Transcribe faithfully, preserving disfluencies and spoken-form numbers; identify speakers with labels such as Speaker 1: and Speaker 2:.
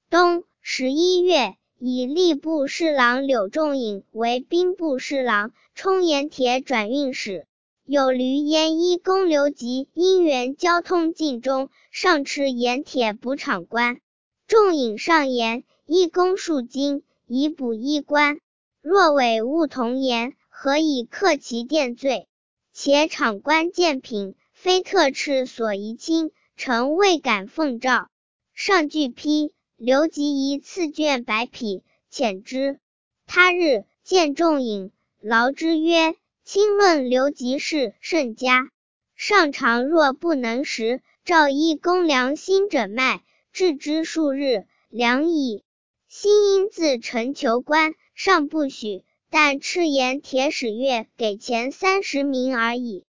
Speaker 1: 冬十一月，以吏部侍郎柳仲颖为兵部侍郎、充盐铁转运使。有闾阎一公刘吉因缘交通尽忠，上持盐铁补场官。仲颖上言，一公数金，以补一官。若伪物同言，何以克其殿罪？且场官见品，非特敕所宜亲，臣未敢奉诏。上具批，刘吉一赐卷白匹，遣之。他日见仲颖，劳之曰：卿论刘吉事甚佳，上常若不能食，召一公量心诊脉，治之数日，良矣。心因自陈求官，上不许，但敕言铁使月给钱三十名而已。